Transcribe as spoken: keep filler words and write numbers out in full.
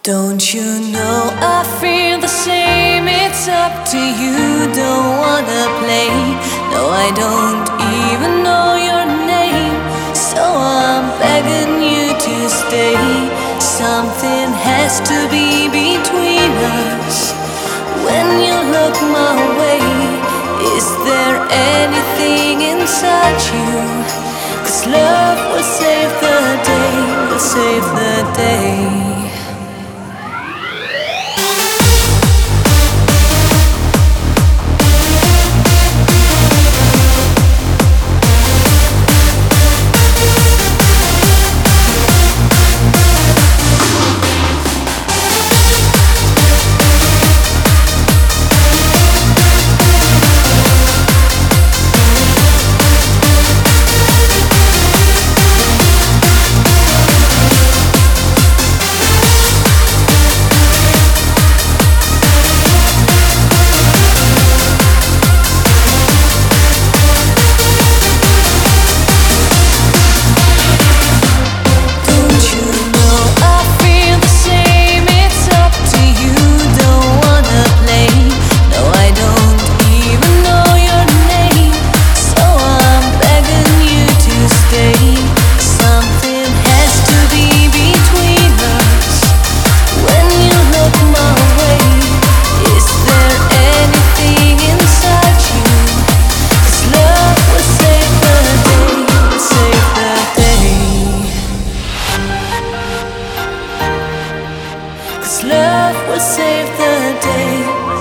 Don't you know I feel the same? It's up to you, don't wanna play. No, I don't even know your name, so I'm begging you to stay. Something has to be between us. When you look my way, is there anything inside you? 'Cause love will save the day, will save the day. Love will save the day.